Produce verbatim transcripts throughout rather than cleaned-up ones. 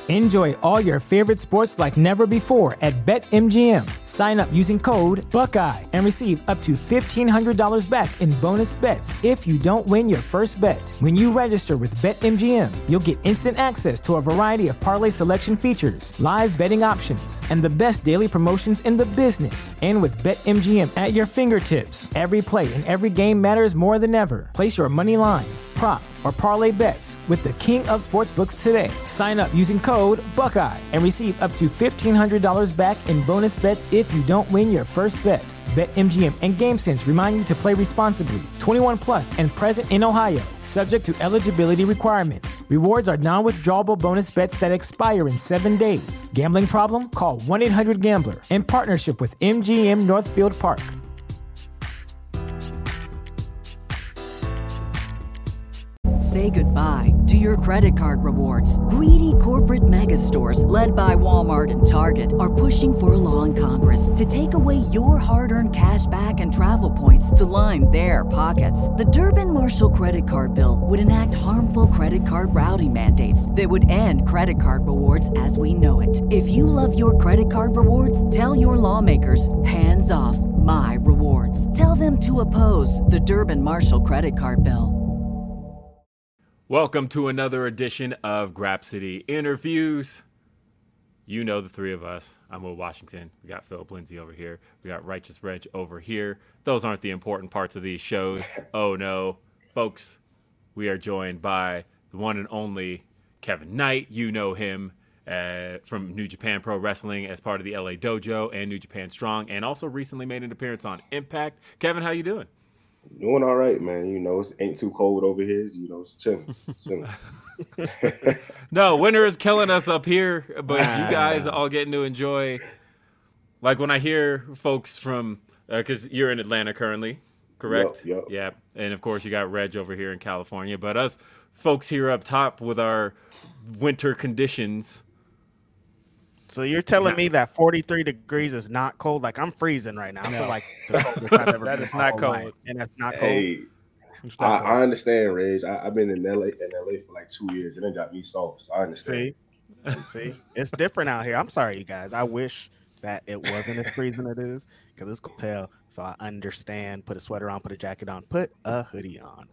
Enjoy all your favorite sports like never before at BetMGM. Sign up using code Buckeye and receive up to fifteen hundred dollars back in bonus bets if you don't win your first bet. When you register with BetMGM, you'll get instant access to a variety of parlay selection features, live betting options, and the best daily promotions in the business. And with BetMGM at your fingertips, every play and every game matters more than ever. Place your money line, prop, or parlay bets with the king of sportsbooks today. Sign up using code Buckeye and receive up to fifteen hundred dollars back in bonus bets if you don't win your first bet. BetMGM and GameSense remind you to play responsibly. twenty-one plus and present in Ohio, subject to eligibility requirements. Rewards are non-withdrawable bonus bets that expire in seven days. Gambling problem? Call one eight hundred gambler in partnership with M G M Northfield Park. Say goodbye to your credit card rewards. Greedy corporate mega stores, led by Walmart and Target, are pushing for a law in Congress to take away your hard-earned cash back and travel points to line their pockets. The Durbin-Marshall credit card bill would enact harmful credit card routing mandates that would end credit card rewards as we know it. If you love your credit card rewards, tell your lawmakers, hands off my rewards. Tell them to oppose the Durbin-Marshall credit card bill. Welcome to another edition of Grapsody Interviews. You know the three of us. I'm Will Washington. We got Philip Lindsay over here. We got Righteous Reg over here. Those aren't the important parts of these shows. Oh, no. Folks, we are joined by the one and only Kevin Knight. You know him uh, from New Japan Pro Wrestling as part of the L A Dojo and New Japan Strong, and also recently made an appearance on Impact. Kevin, how you doing? Doing all right, man. You know, it ain't too cold over here. You know, it's chilling. chilling. No, winter is killing us up here, but you guys all getting to enjoy. Like when I hear folks from, because uh, you're in Atlanta currently, correct? Yep, yep. Yeah. And of course, you got Reg over here in California. But us folks here up top with our winter conditions. So you're telling me that forty-three degrees is not cold? Like I'm freezing right now. I no. feel like the coldest I've ever that been is not cold, life, and that's not cold. Hey, I, I understand, Rage. I, I've been in L A in L A for like two years, and it got me soft. So I understand. See, see, it's different out here. I'm sorry, you guys. I wish that it wasn't as freezing it is because it's cold tell. So I understand. Put a sweater on. Put a jacket on. Put a hoodie on.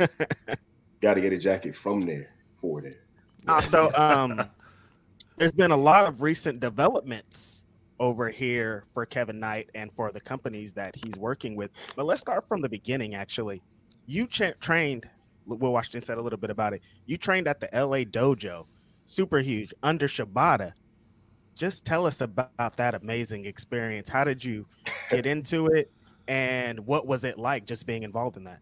Got to get a jacket from there for there. Uh, so um. There's been a lot of recent developments over here for Kevin Knight and for the companies that he's working with. But let's start from the beginning, actually. You tra- trained, Will Washington said a little bit about it. You trained at the L A Dojo, super huge, under Shibata. Just tell us about that amazing experience. How did you get into it? And what was it like just being involved in that?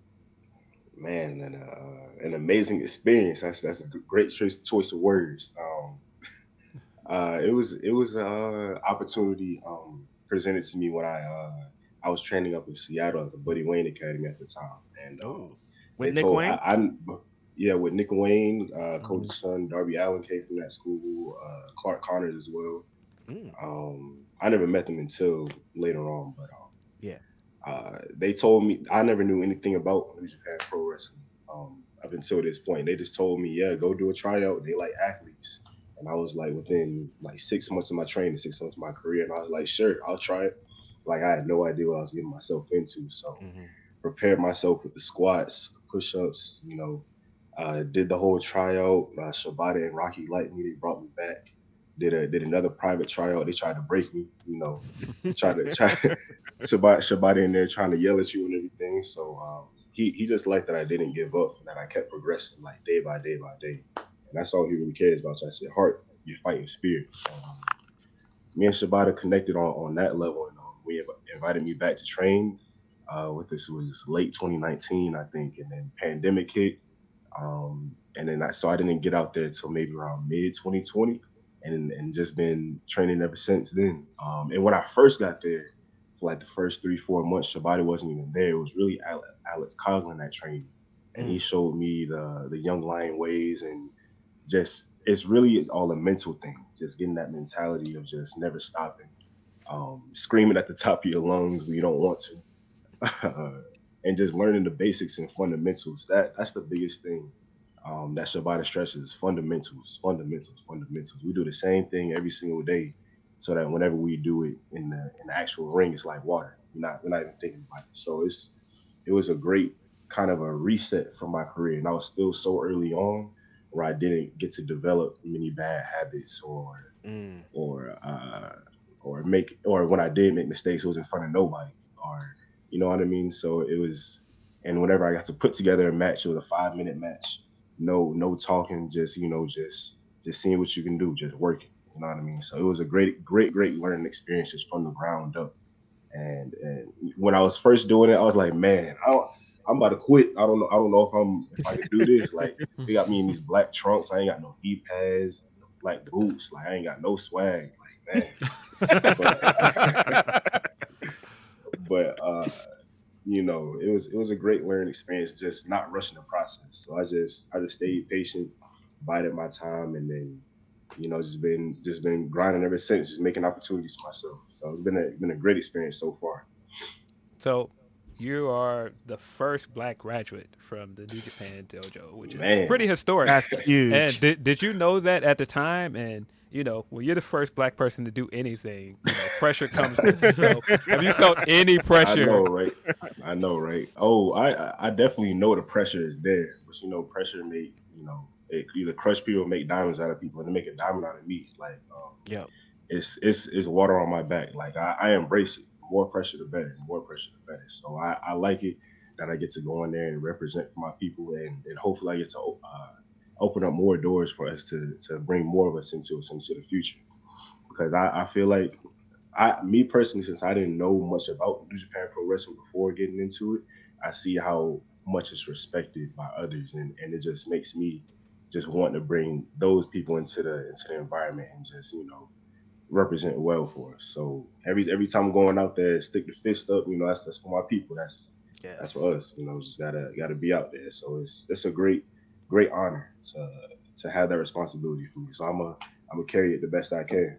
Man, an, uh, an amazing experience. That's that's a great choice, choice of words. Um, Uh, it was it was an uh, opportunity um, presented to me when I uh, I was training up in Seattle at the Buddy Wayne Academy at the time, and um, with Nick told, Wayne, I, I, yeah, with Nick Wayne, uh, Coach's son Darby Allen came from that school, uh, Clark Connors as well. Mm. Um, I never met them until later on, but um, yeah, uh, they told me I never knew anything about New Japan Pro Wrestling um, up until this point. They just told me, yeah, go do a tryout. They like athletes. And I was like, within like six months of my training, six months of my career, and I was like, sure, I'll try it. Like I had no idea what I was getting myself into, so mm-hmm. prepared myself with the squats, the push-ups. You know, uh, did the whole tryout. Uh, Shibata and Rocky liked me; they brought me back. Did a did another private tryout. They tried to break me. You know, tried to try Shibata, Shibata in there trying to yell at you and everything. So um, he he just liked that I didn't give up, and that I kept progressing like day by day by day. That's all he really cares about. So I said, heart, your fighting spirit. So, um, me and Shibata connected on, on that level, and um, we invited me back to train. Uh, with this was late twenty nineteen, I think, and then pandemic hit, um, and then I so I didn't get out there until maybe around mid twenty twenty, and and just been training ever since then. Um, and when I first got there, for like the first three four months, Shibata wasn't even there. It was really Alex Coughlin that trained me, and he showed me the the young lion ways and. Just it's really all a mental thing, just getting that mentality of just never stopping, um, screaming at the top of your lungs when you don't want to, uh, and just learning the basics and fundamentals. That that's the biggest thing Um, that Shibata stretch is fundamentals, fundamentals, fundamentals. We do the same thing every single day, so that whenever we do it in the in the actual ring, it's like water. We're not we're not even thinking about it. So it's it was a great kind of a reset for my career, and I was still so early on where I didn't get to develop many bad habits or Mm. or uh, or make or when I did make mistakes, it was in front of nobody, or you know what I mean. So it was, and whenever I got to put together a match, it was a five minute match. No, no talking, just you know, just just seeing what you can do, just working. You know what I mean. So it was a great, great, great learning experience just from the ground up. And and when I was first doing it, I was like, man, I don't, I'm about to quit. I don't know. I don't know if I'm if I can do this. Like they got me in these black trunks. I ain't got no knee pads, like boots. Like I ain't got no swag. Like man, but but uh, you know, it was it was a great learning experience. Just not rushing the process. So I just I just stayed patient, bided my time, and then you know just been just been grinding ever since, just making opportunities for myself. So it's been a been a great experience so far. So you are the first black graduate from the New Japan Dojo, which is Man, pretty historic. That's And huge. did did you know that at the time? And you know, when you're the first black person to do anything, you know, pressure comes with it. So have you felt any I pressure? know, right? I know, right? Oh, I I I definitely know the pressure is there, but you know, pressure make you know it could either crush people or make diamonds out of people, and to make a diamond out of me, like um, Yep. it's it's it's water on my back. Like I, I embrace it. More pressure, the better. More pressure, the better. So I, I like it that I get to go in there and represent for my people, and, and hopefully I get to uh, open up more doors for us to to bring more of us into into the future. Because I, I feel like I, me personally, since I didn't know much about New Japan Pro Wrestling before getting into it, I see how much it's respected by others, and, and it just makes me just want to bring those people into the into the environment and just you know represent well for us. So every every time I'm going out there, stick the fist up. You know, that's that's for my people. That's that's Yes. for us. You know, just gotta gotta be out there. So it's it's a great great honor to to have that responsibility for me. So I'm a I'm gonna carry it the best I can.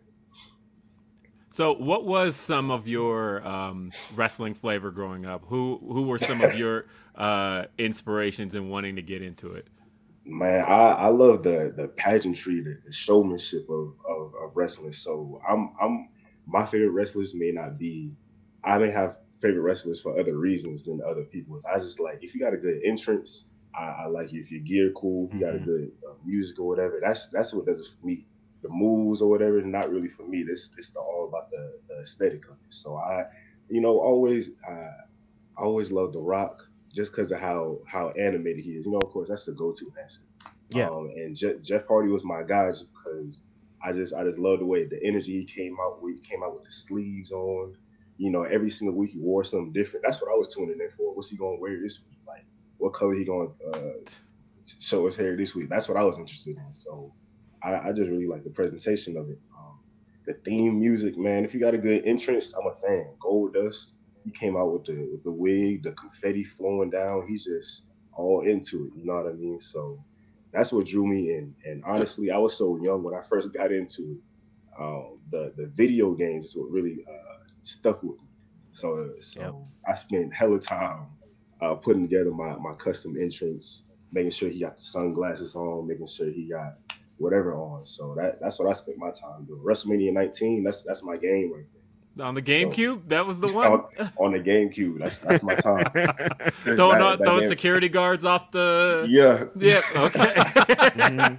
So, what was some of your um, wrestling flavor growing up? Who who were some of your uh, inspirations in wanting to get into it? Man, I, I love the the pageantry, the, the showmanship of, of of wrestling. So I'm I'm my favorite wrestlers may not be. I may have favorite wrestlers for other reasons than other people's. I just like if you got a good entrance, I, I like you. If your gear cool, if you got a Hmm. good uh, music or whatever, that's that's what does it for me. The moves or whatever is not really for me. This this is all about the, the aesthetic of it. So I, you know, always uh, I always love The Rock just because of how how animated he is. You know, of course, that's the go-to answer. Yeah. Um, and Je- Jeff Hardy was my guy just because I just I just love the way the energy he came out with. He came out with the sleeves on. You know, every single week he wore something different. That's what I was tuning in for. What's he going to wear this week? Like, what color he going to uh, show his hair this week? That's what I was interested in. So I, I just really like the presentation of it. Um, the theme music, man. If you got a good entrance, I'm a fan. Gold Dust, he came out with the with the wig, the confetti flowing down. He's just all into it. You know what I mean? So that's what drew me in. And honestly, I was so young when I first got into it. Um, the the video games is what really uh, stuck with me. So Yep. so I spent hella time uh, putting together my my custom entrance, making sure he got the sunglasses on, making sure he got whatever on. So that that's what I spent my time doing. WrestleMania nineteen, that's that's my game right there. On the So GameCube, that was the one. on, on the GameCube, that's that's my time. 'Cause throwing back, out, back throwing then, security guards off the. yeah, Yep. Okay. Mhm.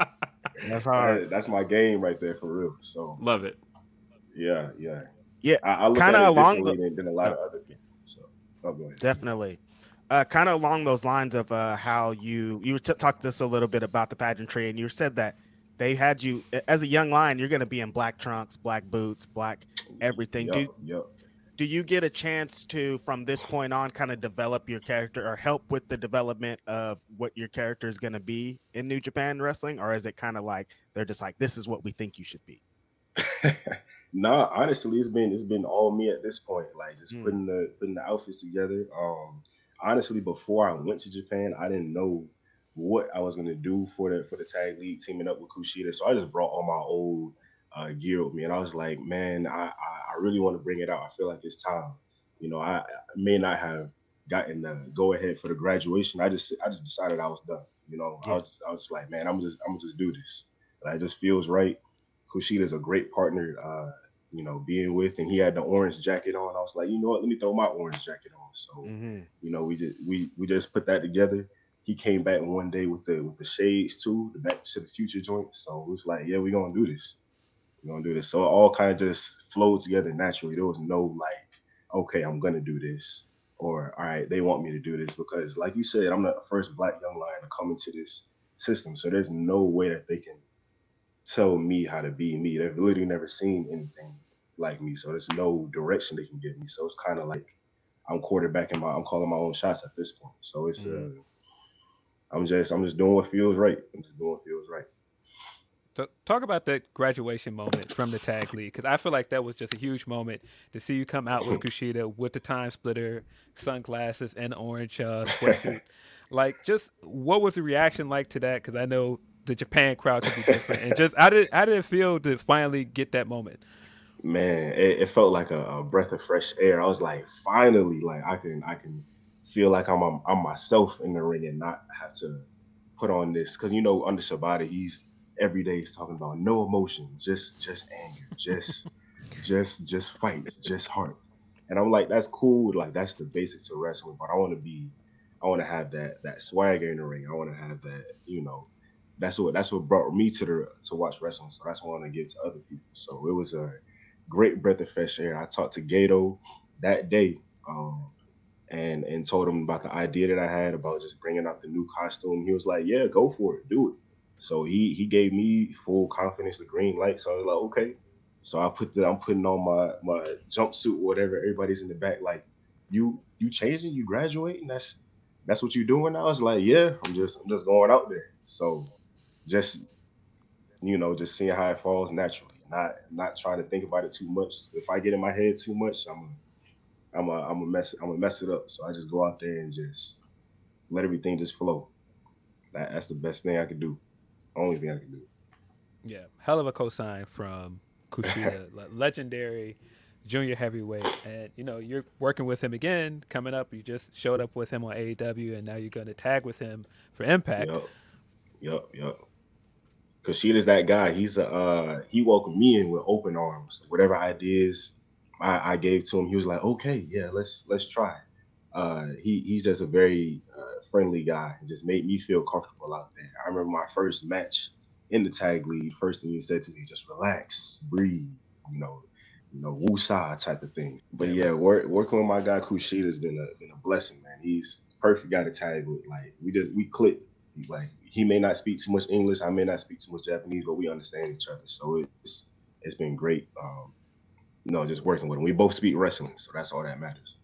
That's hard. that- that's my game right there for real. So Love it. yeah, yeah, Yeah. I, I look Kind at of it along differently the. than, than a lot uh, of other people. So oh, go ahead. Definitely. Uh, kind of along those lines of uh, how you you t- talked to us a little bit about the pageantry, and you said that they had you as a young lion. You're going to be in black trunks, black boots, black everything. Yep, Do yep. do you get a chance to, from this point on, kind of develop your character or help with the development of what your character is going to be in New Japan Wrestling, or is it kind of like they're just like, this is what we think you should be? Nah, honestly, it's been it's been all me at this point. Like just Hmm. putting the putting the outfits together. Um, honestly, before I went to Japan, I didn't know what I was gonna do for the for the tag league teaming up with Kushida. So I just brought all my old uh, gear with me, and I was like, man, I I, I really want to bring it out. I feel like it's time. You know, I, I may not have gotten the go ahead for the graduation. I just I just decided I was done. You know, I Yeah. was I was just like, man, I'm just I'm gonna just do this. Like, it just feels right. Kushida's a great partner, uh, you know, being with, and he had the orange jacket on. I was like, you know what, let me throw my orange jacket on. So, Mm-hmm. you know, we just we we just put that together. He came back one day with the with the shades too, the Back to the Future joint. So it was like, yeah, we're gonna do this. We're gonna do this. So it all kind of just flowed together naturally. There was no like, okay, I'm gonna do this. Or all right, they want me to do this because, like you said, I'm the first black young lion to come into this system. So there's no way that they can tell me how to be me. They've literally never seen anything like me. So there's no direction they can give me. So it's kind of like I'm quarterbacking my, I'm calling my own shots at this point. So it's, Mm-hmm. uh, I'm just, I'm just doing what feels right. I'm just doing what feels right. So talk about that graduation moment from the tag league, because I feel like that was just a huge moment to see you come out with Kushida with the time splitter, sunglasses, and orange uh, sweatsuit. Like, just what was the reaction like to that? Because I know the Japan crowd could be different, and just how did how did it feel to finally get that moment? Man, it, it felt like a, a breath of fresh air. I was like, finally, like I can, I can feel like I'm, I'm, I'm myself in the ring and not have to put on this. Cause you know, under Shibata, he's every day he's talking about no emotion, just, just anger, just, just, just fight, just heart. And I'm like, that's cool. Like that's the basics of wrestling. But I want to be, I want to have that, that swagger in the ring. I want to have that, you know, that's what, that's what brought me to the, to watch wrestling. So that's what I want to give to other people. So it was a great breath of fresh air. I talked to Gato that day, um, and and told him about the idea that I had about just bringing out the new costume. He was like, "Yeah, go for it, do it." So he he gave me full confidence, the green light. So I was like, "Okay." So I put the I'm putting on my my jumpsuit, whatever. Everybody's in the back, like, "You you changing? You graduating? That's that's what you doing now?" I was like, "Yeah, I'm just I'm just going out there." So just you know, just seeing how it falls naturally. Not not trying to think about it too much. If I get in my head too much, I'm a, I'm a, I'm a mess I'm gonna mess it up. So I just go out there and just let everything just flow. That, that's the best thing I could do. Only thing I can do. Yeah, hell of a cosign from Kushida, le- legendary junior heavyweight, and you know you're working with him again coming up. You just showed up with him on A E W, and now you're going to tag with him for Impact. Yup, yup, yup. Cause Sheeta's that guy. He's a uh, he welcomed me in with open arms. Whatever ideas I, I gave to him, he was like, "Okay, yeah, let's let's try." Uh, he he's just a very uh, friendly guy. It just made me feel comfortable out there. I remember my first match in the tag league. First thing he said to me, "Just relax, breathe," you know, you know, woosah type of thing. But Yeah, yeah, work, working with my guy Kushida has been a been a blessing, man. He's the perfect guy to tag with. Like we just we click. Like he may not speak too much English, I may not speak too much Japanese, but we understand each other. So it's it's been great. Um, you know, just working with him. We both speak wrestling, so that's all that matters.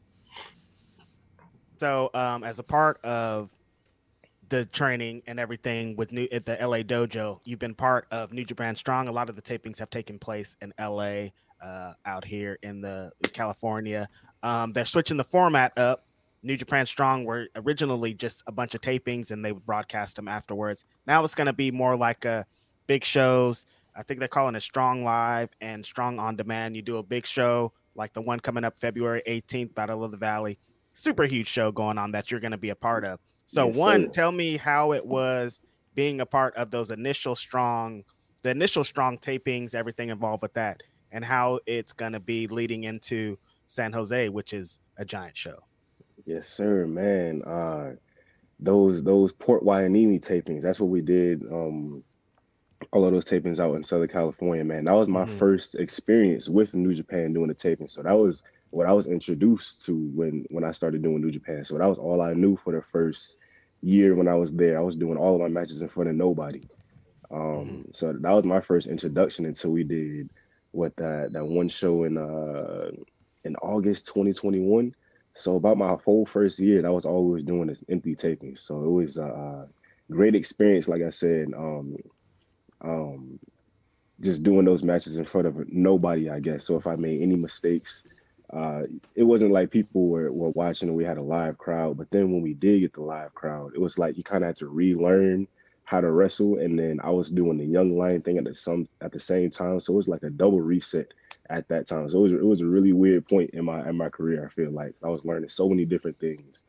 So, um, as a part of the training and everything with new at the L A dojo, you've been part of New Japan Strong. A lot of the tapings have taken place in L A, uh, out here in the in California. Um, they're switching the format up. New Japan Strong were originally just a bunch of tapings and they would broadcast them afterwards. Now it's going to be more like a big shows. I think they're calling it Strong Live and Strong On Demand. You do a big show like the one coming up February eighteenth, Battle of the Valley. Super huge show going on that you're going to be a part of. So Yes, one, sir. tell me how it was being a part of those initial strong, the initial strong tapings, everything involved with that, and how it's going to be leading into San Jose, which is a giant show. Yes, sir, man. Uh, those those Port Wainimi tapings. That's what we did. Um, all of those tapings out in Southern California, man. That was my Mm-hmm. first experience with New Japan doing the taping. So that was what I was introduced to when when I started doing New Japan. So that was all I knew for the first year when I was there. I was doing all of my matches in front of nobody. Mm-hmm. Um, so that was my first introduction until we did what that that one show in uh in August twenty twenty-one. So about my whole first year, that was all we was doing is empty taping. So it was a uh, great experience, like I said. Um, um, just doing those matches in front of nobody, I guess. So if I made any mistakes, uh, it wasn't like people were, were watching and we had a live crowd. But then when we did get the live crowd, it was like you kind of had to relearn how to wrestle. And then I was doing the Young Lion thing at the some at the same time. So it was like a double reset at that time. So it was it was a really weird point in my in my career. I feel like I was learning so many different things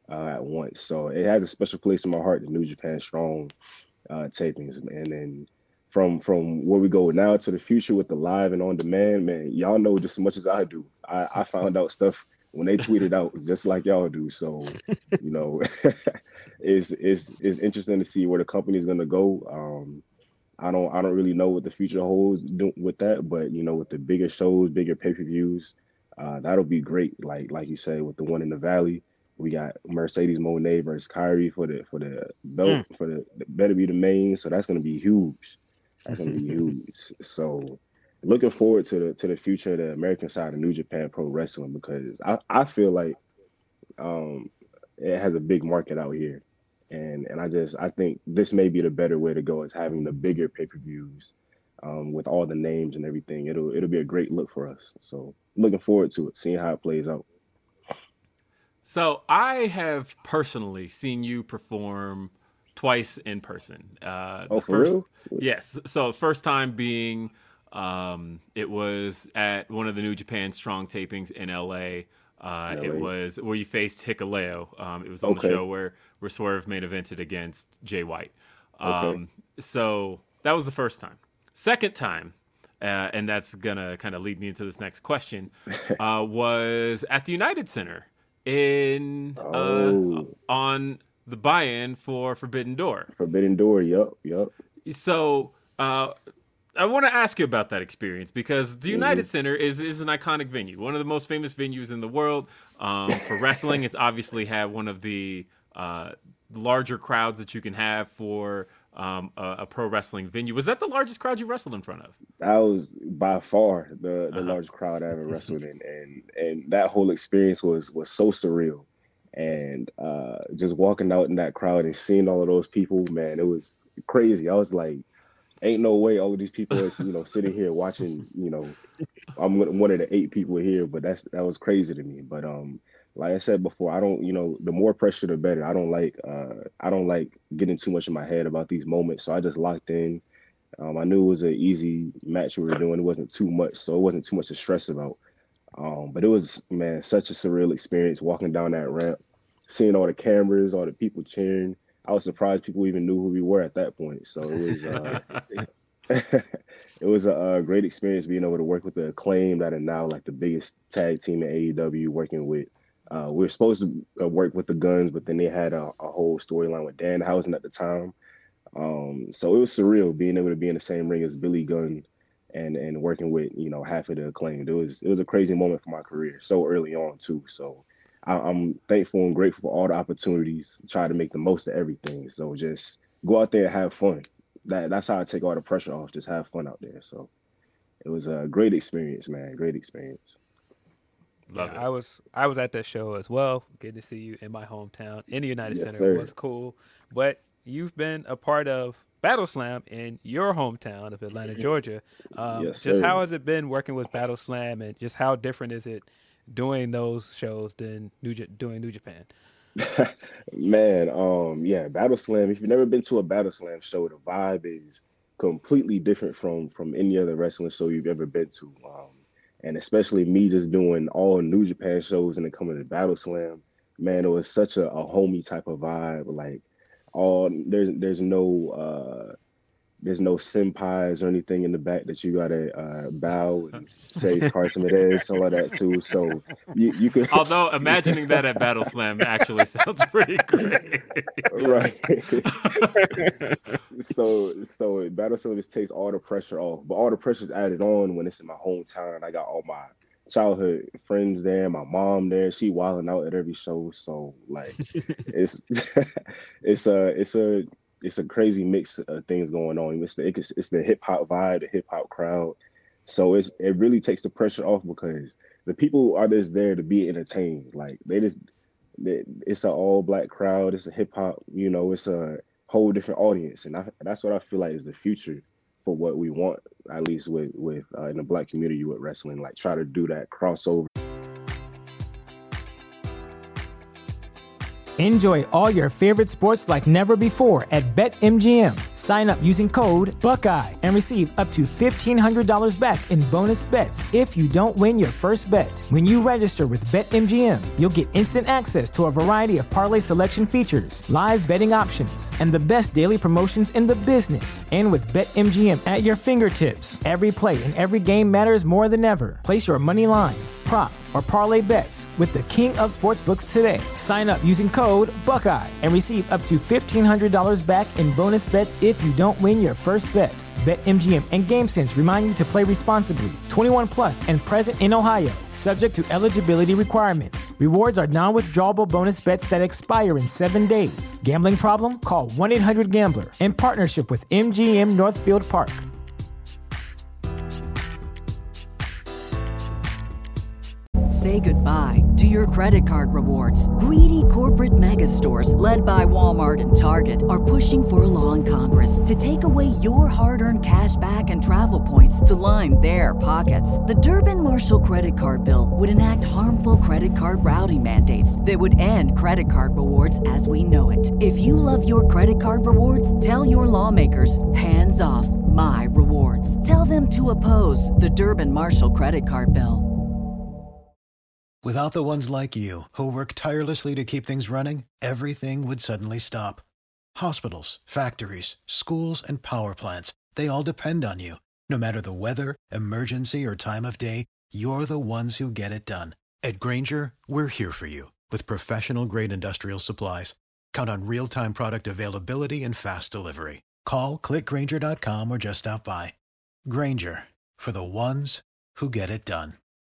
uh, at once. So it has a special place in my heart, the New Japan Strong uh, tapings, and then from from where we go now to the future with the live and on demand, man, y'all know just as much as I do. I, I found out stuff when they tweeted out just like y'all do. So, you know, it's it's it's interesting to see where the company is gonna go. Um, I don't I don't really know what the future holds do, with that, but you know, with the bigger shows, bigger pay-per-views, uh, that'll be great. Like like you said, with the one in the Valley, we got Mercedes Moné versus Kyrie for the for the belt mm. for the, the better be the main. So that's gonna be huge. That's gonna be huge. So looking forward to the to the future of the American side of New Japan Pro Wrestling, because I, I feel like um, it has a big market out here. And and I just I think this may be the better way to go, is having the bigger pay-per-views um, with all the names and everything. It'll it'll be a great look for us. So looking forward to it, seeing how it plays out. So I have personally seen you perform twice in person. Uh, oh, the for first, real? Yes. So the first time being um, it was at one of the New Japan Strong tapings in L A. Uh, L A. It was where you faced Hikuleo. Um, it was on okay. the show where, where Swerve main evented against Jay White. Um, okay. So that was the first time. Second time, uh, and that's going to kind of lead me into this next question, uh, was at the United Center in oh. uh, on the buy-in for Forbidden Door. Forbidden Door, yep, yep. So uh, I want to ask you about that experience, because the United mm-hmm. Center is, is an iconic venue, one of the most famous venues in the world. Um, for wrestling, it's obviously had one of the uh, larger crowds that you can have for um, a, a pro wrestling venue. Was that the largest crowd you wrestled in front of? That was by far the, the uh-huh. largest crowd I ever wrestled in. And and that whole experience was was so surreal. And uh, just walking out in that crowd and seeing all of those people, man, it was crazy. I was like, ain't no way all of these people are, you know, sitting here watching, you know, I'm one of the eight people here, but that's, that was crazy to me. But um, like I said before, I don't, you know, the more pressure, the better. I don't like, uh, I don't like getting too much in my head about these moments. So I just locked in. Um, I knew it was an easy match we were doing. It wasn't too much. So it wasn't too much to stress about. Um, but it was, man, such a surreal experience walking down that ramp, seeing all the cameras, all the people cheering. I was surprised people even knew who we were at that point. So it was, uh, it was a, a great experience being able to work with the Acclaim, that are now like the biggest tag team in A E W. Working with, uh, we were supposed to work with the Guns, but then they had a, a whole storyline with Danhausen at the time. Um, so it was surreal being able to be in the same ring as Billy Gunn and and working with, you know, half of the Acclaim. It was it was a crazy moment for my career, so early on too. So I'm thankful and grateful for all the opportunities, try to make the most of everything. So just go out there and have fun. That That's how I take all the pressure off, just have fun out there. So it was a great experience, man. Great experience. Love yeah, it. I was I was at that show as well. Good to see you in my hometown. In the United Yes, Center sir. was cool. But you've been a part of Battle Slam in your hometown of Atlanta, Georgia. Um, Yes, just sir. how has it been working with Battle Slam, and just how different is it doing those shows than New J- doing New Japan? Man, um, yeah, Battle Slam. If you've never been to a Battle Slam show, the vibe is completely different from from any other wrestling show you've ever been to. Um, and especially me just doing all New Japan shows and then coming to Battle Slam, man, it was such a, a homey type of vibe. Like, all there's there's no uh, there's no senpais or anything in the back that you gotta uh, bow and say Carson Medez, all of that too. So you you can. Although imagining that at Battle Slam actually sounds pretty great. Right. so so Battle Slam just takes all the pressure off, but all the pressure's added on when it's in my hometown. I got all my childhood friends there, my mom there. She wilding out at every show. So like, it's it's a it's a it's a crazy mix of things going on. It's the it's, it's the hip hop vibe, the hip hop crowd. So it's it really takes the pressure off, because the people are just there to be entertained. Like they just they, it's an all black crowd. It's a hip hop. You know, it's a whole different audience, and I, that's what I feel like is the future for what we want, at least with with uh, in the black community with wrestling. Like, try to do that crossover. Enjoy all your favorite sports like never before at BetMGM. Sign up using code Buckeye and receive up to fifteen hundred dollars back in bonus bets if you don't win your first bet. When you register with BetMGM, you'll get instant access to a variety of parlay selection features, live betting options, and the best daily promotions in the business. And with BetMGM at your fingertips, every play and every game matters more than ever. Place your money line, prop, or parlay bets with the king of sportsbooks today. Sign up using code Buckeye and receive up to fifteen hundred dollars back in bonus bets if you don't win your first bet. BetMGM and GameSense remind you to play responsibly. twenty-one plus and present in Ohio, subject to eligibility requirements. Rewards are non-withdrawable bonus bets that expire in seven days. Gambling problem? Call one eight hundred gambler in partnership with M G M Northfield Park. Say goodbye to your credit card rewards. Greedy corporate mega stores, led by Walmart and Target, are pushing for a law in Congress to take away your hard-earned cash back and travel points to line their pockets. The Durbin-Marshall credit card bill would enact harmful credit card routing mandates that would end credit card rewards as we know it. If you love your credit card rewards, tell your lawmakers, hands off my rewards. Tell them to oppose the Durbin-Marshall credit card bill. Without the ones like you, who work tirelessly to keep things running, everything would suddenly stop. Hospitals, factories, schools, and power plants, they all depend on you. No matter the weather, emergency, or time of day, you're the ones who get it done. At Grainger, we're here for you with professional-grade industrial supplies. Count on real-time product availability and fast delivery. Call, click Grainger dot com, or just stop by. Grainger, for the ones who get it done.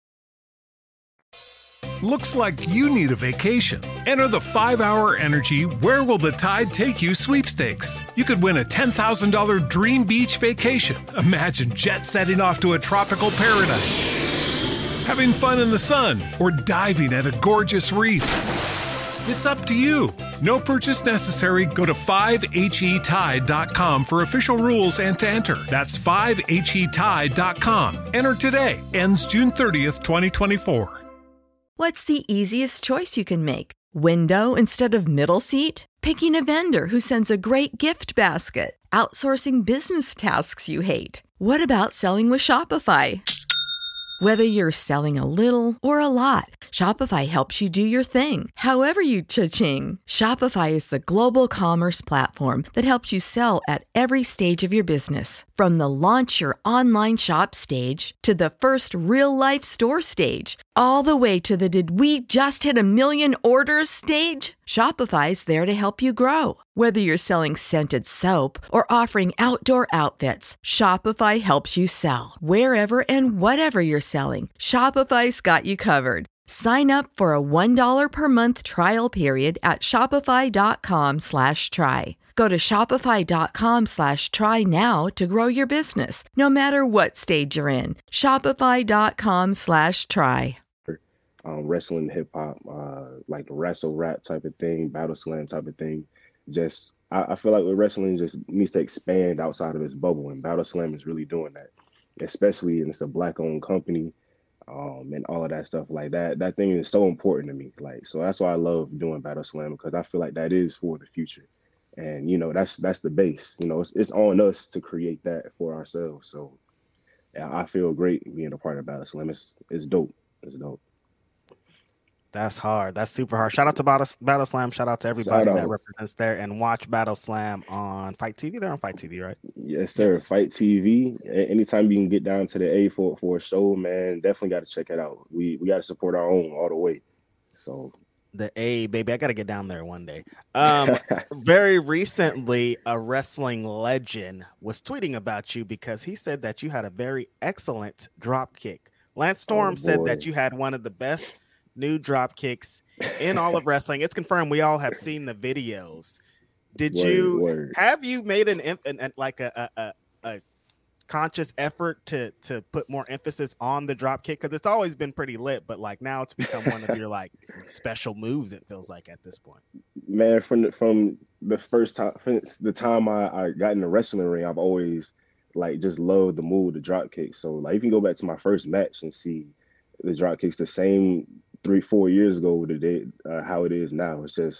Looks like you need a vacation. Enter the five hour Energy Where Will the Tide Take You sweepstakes. You could win a ten thousand dollars dream beach vacation. Imagine jet setting off to a tropical paradise, having fun in the sun, or diving at a gorgeous reef. It's up to you. No purchase necessary. Go to five H E tide dot com for official rules and to enter. That's five H E tide dot com. Enter today. Ends June thirtieth, twenty twenty-four. What's the easiest choice you can make? Window instead of middle seat? Picking a vendor who sends a great gift basket? Outsourcing business tasks you hate? What about selling with Shopify? Whether you're selling a little or a lot, Shopify helps you do your thing, however you cha-ching. Shopify is the global commerce platform that helps you sell at every stage of your business. From the launch your online shop stage to the first real-life store stage, all the way to the did we just hit a million orders stage? Shopify's there to help you grow. Whether you're selling scented soap or offering outdoor outfits, Shopify helps you sell. Wherever and whatever you're selling, Shopify's got you covered. Sign up for a one dollar per month trial period at shopify.com slash try. Go to shopify.com slash try now to grow your business, no matter what stage you're in. Shopify.com slash try. Um, wrestling, hip hop, uh, like the wrestle rap type of thing, battle slam type of thing. Just, I, I feel like with wrestling just needs to expand outside of its bubble, and battle slam is really doing that, especially and it's a black owned company, um, and all of that stuff like that. That thing is so important to me. Like, so that's why I love doing battle slam, because I feel like that is for the future, and you know that's that's the base. You know, it's it's on us to create that for ourselves. So, yeah, I feel great being a part of battle slam. It's it's dope. It's dope. That's hard. That's super hard. Shout out to Battle, Battle Slam. Shout out to everybody Shout that out. represents there. And watch Battle Slam on Fight T V. They're on Fight T V, right? Yes, sir. Fight T V. A- Anytime you can get down to the A for for a show, man, definitely got to check it out. We we got to support our own all the way. So The A, baby. I got to get down there one day. Um, very recently, a wrestling legend was tweeting about you because he said that you had a very excellent drop kick. Lance Storm Oh, said boy. that you had one of the best new drop kicks in all of wrestling. It's confirmed. We all have seen the videos. Did Word, you word. have you made an, em- an, an like a, a, a, a conscious effort to to put more emphasis on the drop kick? Because it's always been pretty lit, but like now it's become one of your like special moves, it feels like at this point. Man, from the, from the first time, since the time I, I got in the wrestling ring, I've always like just loved the move, the drop kick. So like, if you can go back to my first match and see the drop kicks the same three, four years ago, the day uh, how it is now, it's just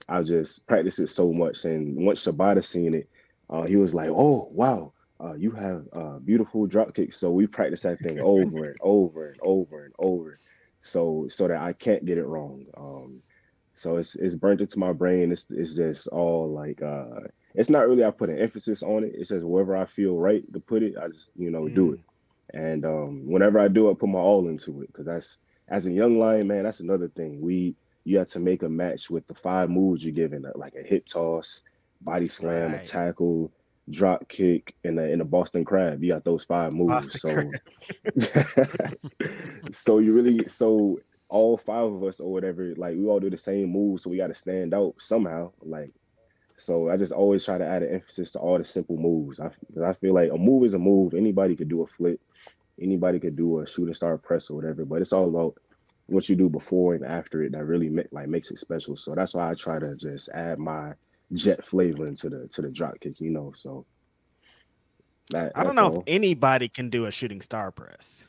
I just practiced it so much. And once Shibata seen it, uh, he was like, "Oh wow, uh, you have uh, beautiful drop kicks." So we practiced that thing over and over and over and over, so so that I can't get it wrong. Um, so it's it's burnt into my brain. It's it's just all like uh, it's not really I put an emphasis on it. It's just wherever I feel right to put it, I just you know do it. And um, whenever I do, I put my all into it because that's as a young lion, man. That's another thing. We you have to make a match with the five moves you're given, like a hip toss, body slam, a Right. tackle, drop kick, and a, and a Boston Crab. You got those five moves. Boston So, so you really so all five of us or whatever, like we all do the same moves, so we got to stand out somehow. Like so, I just always try to add an emphasis to all the simple moves. I 'cause I feel like a move is a move. Anybody could do a flip. Anybody could do a shooting star press or whatever, but it's all about what you do before and after it that really make, like makes it special. So that's why I try to just add my jet flavor into the to the drop kick, you know. So that, I don't that's know if all. anybody can do a shooting star press.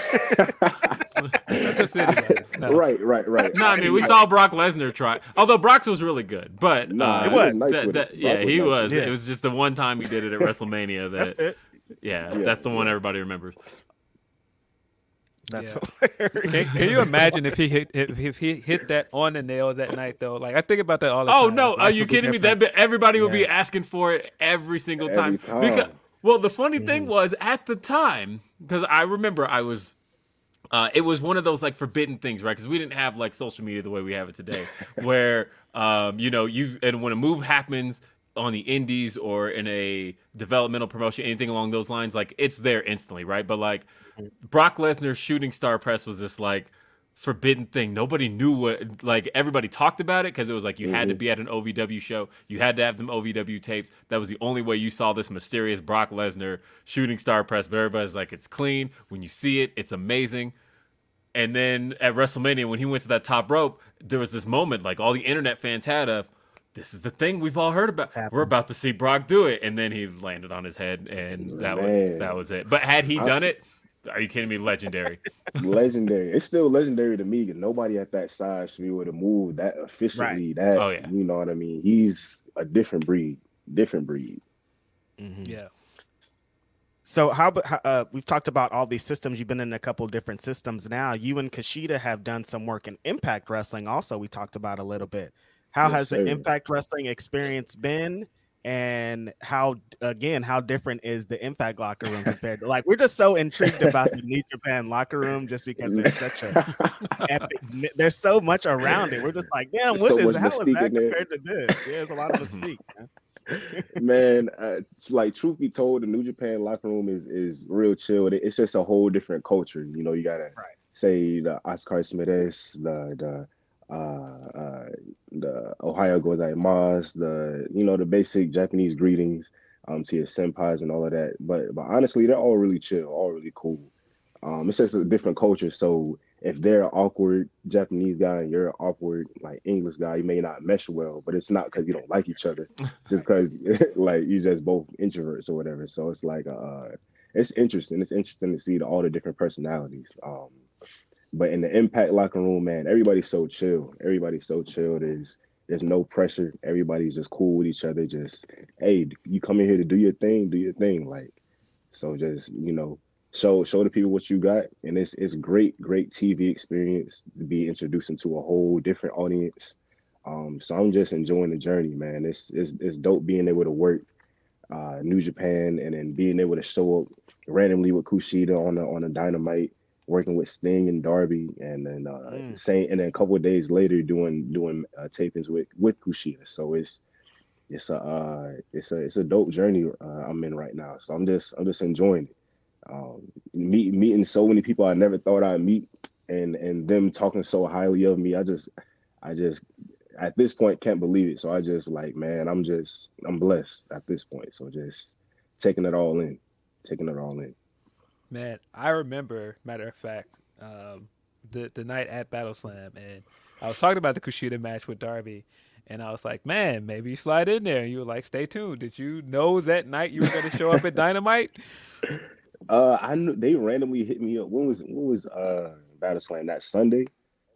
Just anybody. No. Right, right, right. No, I mean we saw Brock Lesnar try. Although Brock's was really good, but Nah, uh, It was. nice that- with that- it. yeah, Brock was he nice with was. it. It was just the one time he did it at WrestleMania. That's That it. yeah, Yeah, that's the one yeah. everybody remembers. That's Yeah. hilarious. Can, can you imagine if he hit if, if he hit that on the nail that night though? Like I think about that all the Oh time. no, Life are you would be kidding me? different. That everybody would be Yeah. asking for it every single Every time. time. Because well, the funny thing was at the time because I remember I was. Uh, it was one of those like forbidden things, right? Because we didn't have like social media the way we have it today, where um, you know you and when a move happens on the indies or in a developmental promotion, anything along those lines, like it's there instantly, right? But like Brock Lesnar's shooting star press was this like forbidden thing. Nobody knew what, like everybody talked about it because it was like you had to be at an O V W show. You had to have them O V W tapes. That was the only way you saw this mysterious Brock Lesnar shooting star press. But everybody's like, it's clean. When you see it, it's amazing. And then at WrestleMania, when he went to that top rope, there was this moment like all the internet fans had of, this is the thing we've all heard about. We're about to see Brock do it. And then he landed on his head and that was, Man. that was it. But had he done it, are you kidding me? Legendary. Legendary. It's still legendary to me because nobody at that size should be able to move that efficiently. That Oh, yeah. you know what I mean. He's a different breed. Different breed. Yeah. So how about how- uh, we've talked about all these systems. You've been in a couple different systems now. You and Kushida have done some work in Impact Wrestling. Also, we talked about a little bit. How Yes, has the sir. Impact Wrestling experience been? And how again, how different is the Impact locker room compared to like we're just so intrigued about the New Japan locker room just because there's such a epic there's so much around it. We're just like, damn, There's what so is much how is mystique that in there. compared to this? Yeah, there's a lot of mystique, man. Man, uh, like truth be told, the New Japan locker room is is real chill. It- It's just a whole different culture. You know, you gotta Right. say the Oscar Smides, the the uh, uh, the Ohio gozaimasu, the you know the basic Japanese greetings um to your senpais and all of that. But but honestly, they're all really chill, all really cool. Um, it's just a different culture. So if they're an awkward Japanese guy and you're an awkward like English guy, you may not mesh well. But it's not because you don't like each other, just because like you just both introverts or whatever. So it's like uh, it's interesting. It's interesting to see the, all the different personalities. Um, but in the Impact locker room, man, everybody's so chill. Everybody's so chill. There's there's no pressure. Everybody's just cool with each other. Just hey, you come in here to do your thing, do your thing. Like so, just you know. Show show the people what you got, and it's it's great, great T V experience to be introduced into a whole different audience. Um, so I'm just enjoying the journey, man. It's it's it's dope being able to work uh, New Japan and then being able to show up randomly with Kushida on a on a Dynamite, working with Sting and Darby, and then uh, Mm. saying and then a couple of days later doing doing uh, tapings with with Kushida. So it's it's a uh, it's a it's a dope journey uh, I'm in right now. So I'm just I'm just enjoying it. Um, meet, meeting so many people I never thought I'd meet, and and them talking so highly of me. I just, I just, at this point can't believe it. So I just like, man, I'm just, I'm blessed at this point. So just taking it all in, taking it all in. Man, I remember, matter of fact, um, the the night at Battle Slam, and I was talking about the Kushida match with Darby, and I was like, man, maybe you slide in there. And you were like, stay tuned. Did you know that night you were going to show up at Dynamite? Uh, I knew they randomly hit me up. When was when was uh Battle Slam that Sunday?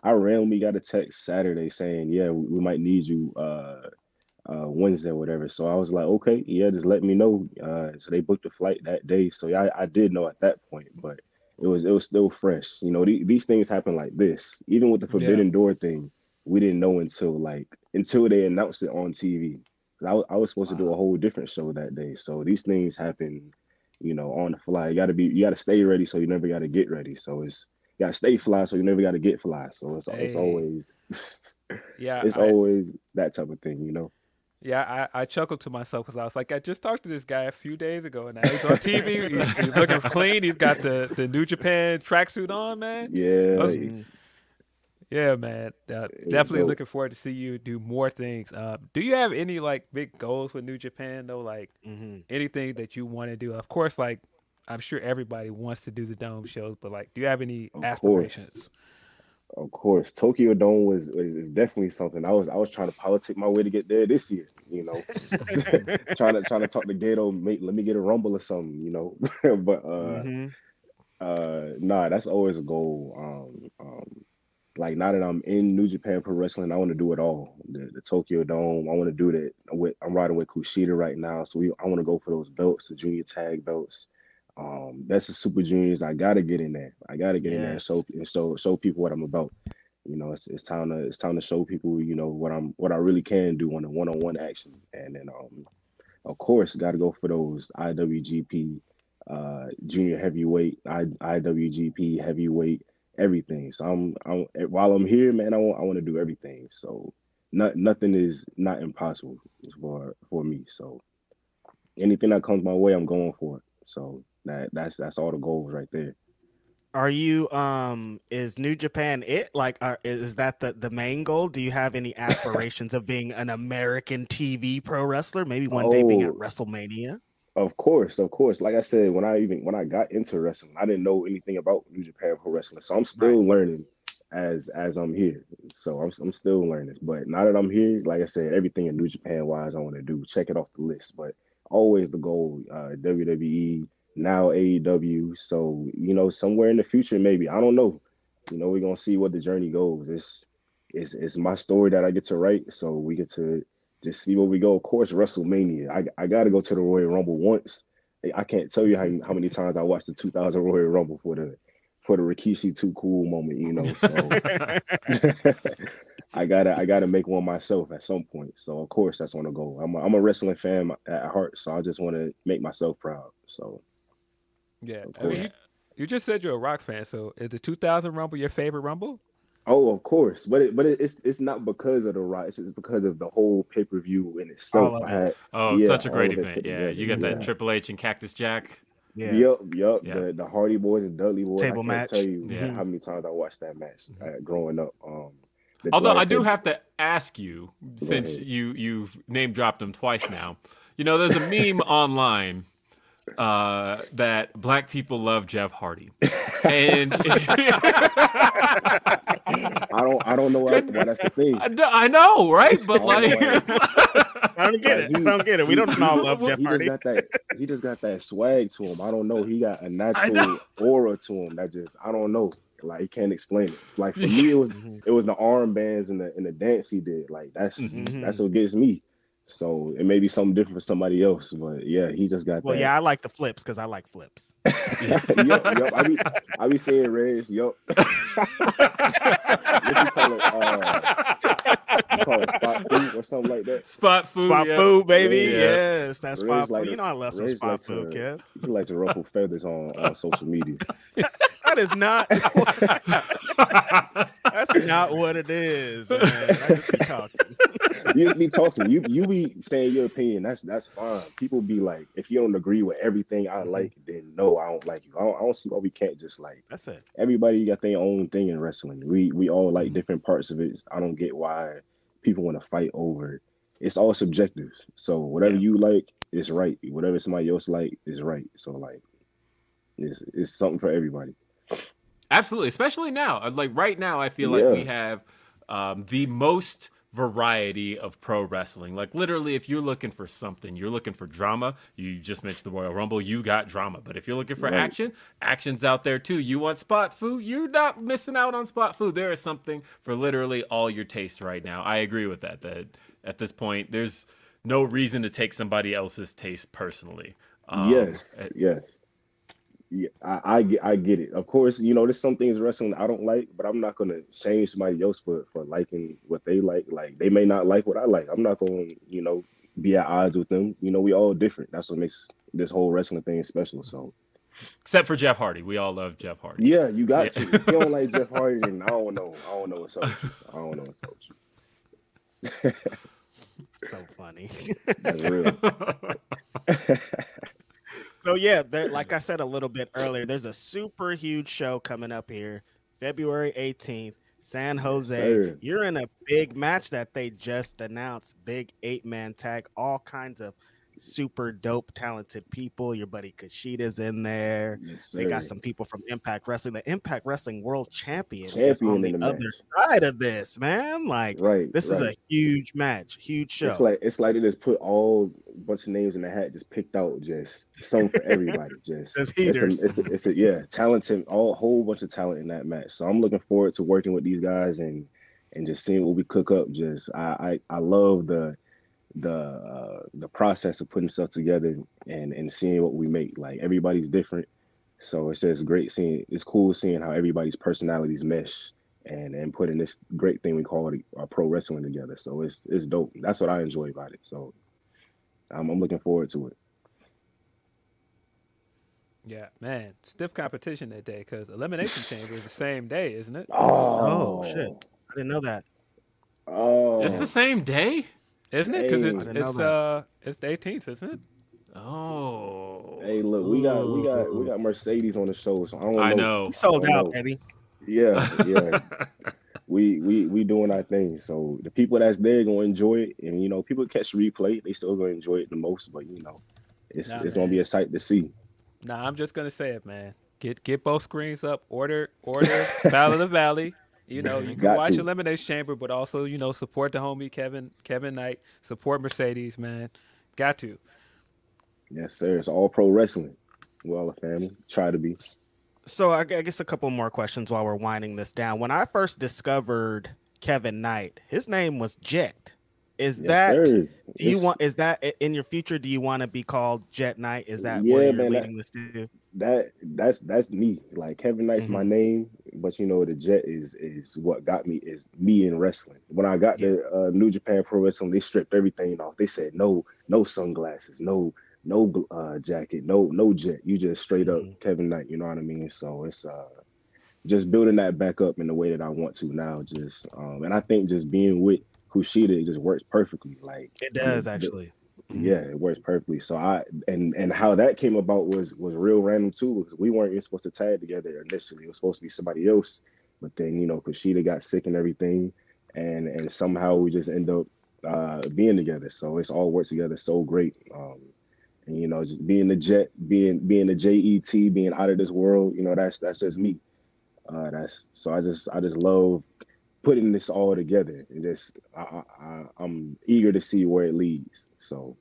I randomly got a text Saturday saying, yeah, we, we might need you uh, uh, Wednesday or whatever. So I was like, okay, yeah, just let me know. Uh, so they booked a flight that day. So yeah, I, I did know at that point, but it was it was still fresh. You know, the, these things happen like this. Even with the Forbidden Yeah. Door thing, we didn't know until like until they announced it on T V. I, was- I was supposed to do a whole different show that day. So these things happen, you know, on the fly. You gotta be you gotta stay ready so you never gotta get ready. So it's you gotta stay fly so you never gotta get fly. So it's it's Hey. always Yeah, it's I, always that type of thing, you know. yeah, I, I chuckled to myself because I was like, I just talked to this guy a few days ago, and now he's on T V. he's, he's looking clean. He's got the, the New Japan tracksuit on, man. Yeah, I was- it- Yeah, man. Uh, was definitely dope. looking forward to see you do more things. Uh, do you have any like big goals with New Japan though? Like Mm-hmm. anything that you want to do? Of course, like I'm sure everybody wants to do the dome shows, but like, do you have any Of aspirations? course. Of course, Tokyo Dome was is, is definitely something. I was I was trying to politic my way to get there this year. You know, trying to trying to talk to Gato, make let me get a rumble or something. You know, but uh, Mm-hmm. uh, nah, that's always a goal. Um, um, like now that I'm in New Japan Pro Wrestling, I want to do it all. The, the Tokyo Dome, I want to do that. With, I'm riding with Kushida right now, so we I want to go for those belts, the junior tag belts. Um, that's the Super Juniors. I gotta get in there. I gotta get in there and Yes. show and show show people what I'm about. You know, it's it's time to it's time to show people, you know, what I'm what I really can do on a one on one action. And then um of course gotta go for those I W G P uh junior heavyweight, I IWGP heavyweight, everything. So I'm I'm while I'm here, man, I want I want to do everything. So not nothing is not impossible for for me. So anything that comes my way, I'm going for it. So that that's that's all the goals right there. Are you um is New Japan it? Like are, is that the the main goal? Do you have any aspirations of being an American T V pro wrestler? Maybe one day being at Oh. WrestleMania? Of course, of course. Like I said, when I even when I got into wrestling, I didn't know anything about New Japan Pro Wrestling. So I'm still learning as as I'm here. So I'm I'm still learning. But now that I'm here, like I said, everything in New Japan wise I want to do, check it off the list. But always the goal, uh, W W E, now A E W. So, you know, somewhere in the future, maybe. I don't know. You know, we're gonna see what the journey goes. It's it's it's my story that I get to write. So we get to just see where we go. Of course, WrestleMania. I I got to go to the Royal Rumble once. I can't tell you how how many times I watched the two thousand Royal Rumble for the for the Rikishi Too Cool moment. You know, so I gotta I gotta make one myself at some point. So of course that's on the goal. I'm a, I'm a wrestling fan at heart, so I just want to make myself proud. So Yeah, Of I mean, you, course. you just said you're a rock fan, so is the two thousand Rumble your favorite Rumble? oh, of course, but it, but it, it's it's not because of the right. It's just because of the whole pay per view in itself. All of I it. had Oh, yeah, such a great all of it event. put Yeah, together. you got that Yeah. Triple H and Cactus Jack. Yeah. Yep, yep. Yeah. The the Hardy Boys and Dudley Boys. Table I can't match. tell you Yeah. how many times I watched that match uh, growing up. Um, that's Although why I do said- have to ask you, since ahead. you you've name dropped him twice now, you know, there's a meme online uh, that black people love Jeff Hardy, and I don't I don't know why, why that's a thing. I know, I know, right? But I don't know like, I don't get Like, it. I don't get it. We don't all love he Jeff just Hardy. got that. He just got that swag to him. I don't know. He got a natural aura to him that just I don't know. Like he can't explain it. Like for me, it was Mhm. it was the armbands and the and the dance he did. Like that's Mhm. that's what gets me. So it may be something different for somebody else, but yeah, he just got Well, that. yeah, I like the flips because I like flips. yup, yup. I be I be seeing Reg. Yup. What you call it? Uh, you call it spot food or something like that. spot food. Spot yeah. food, baby. Yeah. Yes, that's Reg spot like food. You to- know I love some Reg spot like food, to- Kev. He like to ruffle feathers on, on social media. That is not. That's not what it is, man. I just be talking. You just be talking. You you be saying your opinion. That's that's fine. People be like, if you don't agree with everything I like, then no, I don't like you. I don't, I don't see why we can't just like That's it. everybody got their own thing in wrestling. We we all Mm-hmm. like different parts of it. I don't get why people want to fight over it. It's all subjective. So whatever you like is right. Whatever somebody else like is right. So like, it's it's something for everybody. Absolutely, especially now. Uh, Like right now, I feel like Yeah. we have um, the most variety of pro wrestling. Like literally, if you're looking for something, you're looking for drama. You just mentioned the Royal Rumble, you got drama. But if you're looking for Right. action, action's out there too. You want spot food? You're not missing out on spot food. There is something for literally all your taste right now. I agree with that. That at this point, there's no reason to take somebody else's taste personally. Um, yes, at- yes. Yeah, I, I get I get it. Of course, you know, there's some things wrestling I don't like, but I'm not gonna shame somebody else for for liking what they like. Like they may not like what I like. I'm not gonna, you know, be at odds with them. You know, we all different. That's what makes this whole wrestling thing special. So Except for Jeff Hardy. We all love Jeff Hardy. yeah, you got Yeah. to. If you don't like Jeff Hardy, then I don't know. I don't know what's up with you. I don't know what's up with you. So funny. That's real. So yeah, there, like I said a little bit earlier, there's a super huge show coming up here, February eighteenth, San Jose. sir. You're in a big match that they just announced, big eight-man tag, all kinds of super dope, talented people. Your buddy Kushida's in there. Yes, They got sir. some people from Impact Wrestling. The Impact Wrestling World Champion, is Champion on the, in the other match. side of this, man. Like, Right. this right. is a huge match, huge show. It's like it's like they just put all bunch of names in the hat, just picked out just some for everybody. Just Just it's a, heaters. it's a, it's a yeah, talented, all whole bunch of talent in that match. So I'm looking forward to working with these guys and and just seeing what we cook up. Just I I, I love the the uh, the process of putting stuff together and and seeing what we make. Like everybody's different, so it's just great seeing. It's cool seeing how everybody's personalities mesh and and putting this great thing we call it uh, pro wrestling together. So it's it's dope. That's what I enjoy about it. So I'm, I'm looking forward to it. Yeah, man, stiff competition that day because Elimination Chamber is the same day, isn't it? Oh, Oh, shit. I didn't know that. Oh, It's the same day? Isn't it? Because Dang. it's I didn't know it's that. uh it's the eighteenth, isn't it? Oh. Hey, look, we got we got we got Mercedes on the show, so I don't know. I know. We sold I don't out, know. baby. Yeah, yeah. we we we doing our thing. So the people that's there gonna enjoy it, and you know, people catch replay, they still gonna enjoy it the most. But you know, it's Nah, it's gonna be a sight to see. Nah, I'm just gonna say it, man. Get get both screens up. Order order Battle of the Valley. You know, you can Got watch to. Elimination Chamber, but also you know support the homie Kevin Kevin Knight. Support Mercedes, man. Got to. Yes, sir. It's all pro wrestling. Well, a family. Try to be. So I gu- I guess a couple more questions while we're winding this down. When I first discovered Kevin Knight, his name was Jet. Is Yes, that sir. do you It's- want is that i- in your future? Do you want to be called Jet Knight? Is that Yeah, where you're man, that- leading this to? that that's that's me. Like Kevin Knight's my Mhm. name, but you know the Jet is is what got me is me in wrestling. When I got Yeah. to uh, New Japan Pro Wrestling, they stripped everything off. They said no, no sunglasses, no no uh, jacket, no no Jet. You just straight up Mhm. Kevin Knight. You know what I mean? So it's uh just building that back up in the way that I want to now. Just um and I think just being with Kushida, it just works perfectly. Like It does the- actually. yeah, it works perfectly. So I and and how that came about was was real random too, because we weren't even supposed to tag together initially. It was supposed to be somebody else, but then you know Kushida got sick and everything, and and somehow we just end up uh, being together. So it's all worked together so great. Um, and you know, just being the Jet, being being the J E T, being out of this world. You know, that's that's just me. Uh, that's so I just I just love putting this all together, and just I, I, I I'm eager to see where it leads. So.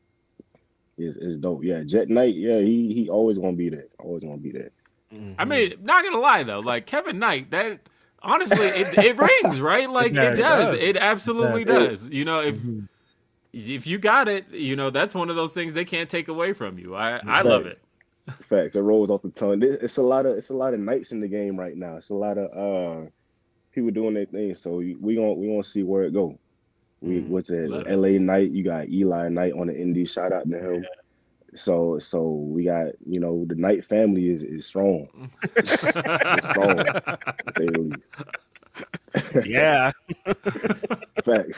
Is is dope. Yeah, Jet Knight. Yeah, he he always gonna be there. Always gonna be there. I mean, not gonna lie though, like Kevin Knight, that honestly, it, it rings, right? Like it does, does, it it, does. absolutely It does. does. You know, if Mhm. if you got it, you know, that's one of those things they can't take away from you. I I love it. Facts. Facts. It rolls off the tongue. It- It's a lot of it's a lot of Knights in the game right now. It's a lot of uh people doing their thing. So we we gonna we gonna see where it go. We Mhm. what's it? Love it. L A Knight. You got Eli Knight on the indie. Shout out to him. So so we got you know the Knight family is is strong. It's strong, to say the least. Yeah. Facts.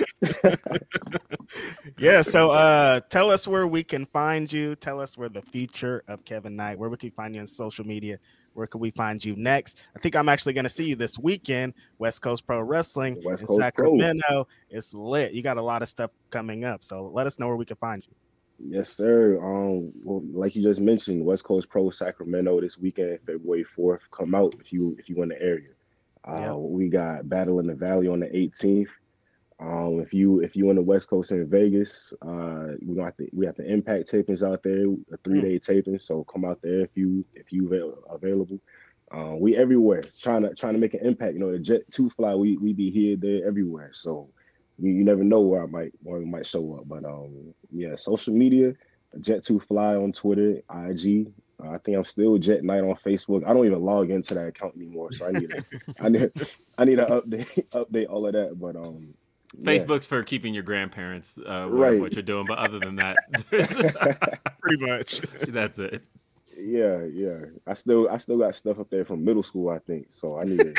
Yeah. So uh tell us where we can find you. Tell us where the future of Kevin Knight, where we can find you on social media. Where can we find you next? I think I'm actually going to see you this weekend, West Coast Pro Wrestling West in Coast Pro. Sacramento. It's lit. You got a lot of stuff coming up. So let us know where we can find you. Yes, sir. Um, well, like you just mentioned, West Coast Pro Sacramento this weekend, February fourth. Come out if you if you in the area. Uh, Yep. We got Battle in the Valley on the eighteenth. Um, if you if you on the West Coast in Vegas, uh, we got the we have the Impact tapings out there, a three day taping. So come out there if you if you avail- available. Uh, we everywhere trying to trying to make an impact. You know, the Jet two Fly, we we be here, there, everywhere. So you, you never know where I might where we might show up. But um, yeah, social media, Jet two Fly on Twitter, I G. Uh, I think I'm still Jet Knight on Facebook. I don't even log into that account anymore, so I need a, I need I need to update update all of that. But um. Facebook's yeah. for keeping your grandparents uh, aware right. of what you're doing, but other than that, pretty much that's it. Yeah, yeah. I still, I still got stuff up there from middle school, I think. So I need to,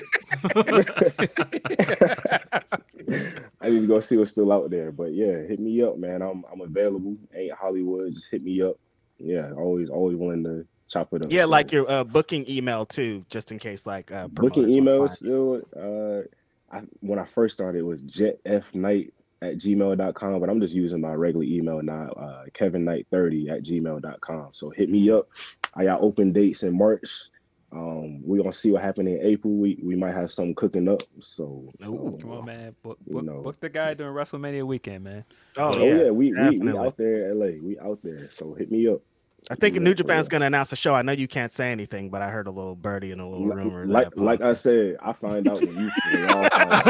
I need to go see what's still out there. But yeah, hit me up, man. I'm, I'm available. Ain't Hollywood. Just hit me up. Yeah, always, always willing to chop it up. Yeah, so, like your uh, booking email too, just in case. Like uh, booking emails still. Uh, I, when I first started, it was jetfknight at gmail dot com, but I'm just using my regular email now, uh, kevin knight thirty at gmail dot com. So hit me up. I got open dates in March. Um, we're going to see what happened in April. We we might have something cooking up. So, Ooh, so come on, man. Book, book, you know. book the guy during WrestleMania weekend, man. Oh, oh yeah, yeah. We, we we out there in L A. We out there. So hit me up. I think yeah, New Japan's yeah. going to announce a show. I know you can't say anything, but I heard a little birdie and a little rumor. Like that like I said, I find out when you when y'all find out.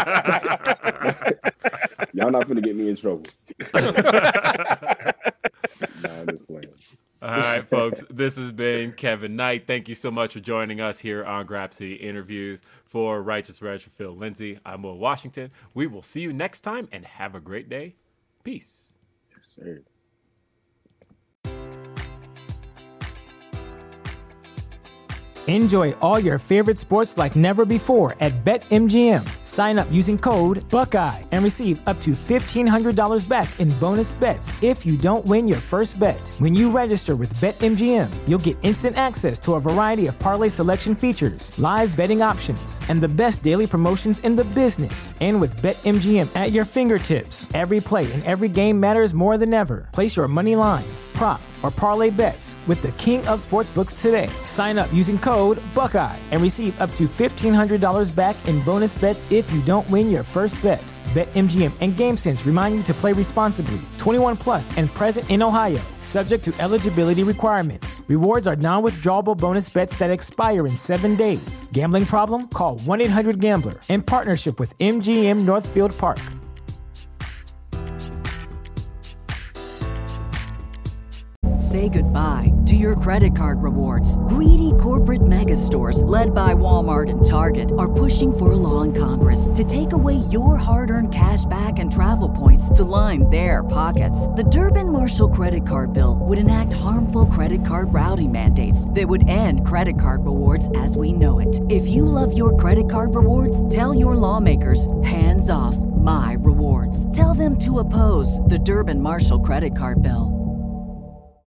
Y'all not finna get me in trouble. Nah, I'm just playing. All right, folks. This has been Kevin Knight. Thank you so much for joining us here on Grab City Interviews. For Righteous Reg, for Phil Lindsay, I'm Will Washington. We will see you next time, and have a great day. Peace. Yes, sir. Enjoy all your favorite sports like never before at BetMGM. Sign up using code Buckeye and receive up to fifteen hundred dollars back in bonus bets if you don't win your first bet. When you register with BetMGM, you'll get instant access to a variety of parlay selection features, live betting options, and the best daily promotions in the business. And with BetMGM at your fingertips, every play and every game matters more than ever. Place your money line, prop, or parlay bets with the king of sportsbooks today. Sign up using code Buckeye and receive up to fifteen hundred dollars back in bonus bets if you don't win your first bet. BetMGM and GameSense remind you to play responsibly. twenty-one plus and present in Ohio, subject to eligibility requirements. Rewards are non-withdrawable bonus bets that expire in seven days. Gambling problem? Call one eight hundred gambler. In partnership with M G M Northfield Park. Say goodbye to your credit card rewards. Greedy corporate mega stores, led by Walmart and Target, are pushing for a law in Congress to take away your hard-earned cash back and travel points to line their pockets. The Durbin-Marshall credit card bill would enact harmful credit card routing mandates that would end credit card rewards as we know it. If you love your credit card rewards, tell your lawmakers, hands off my rewards. Tell them to oppose the Durbin-Marshall credit card bill.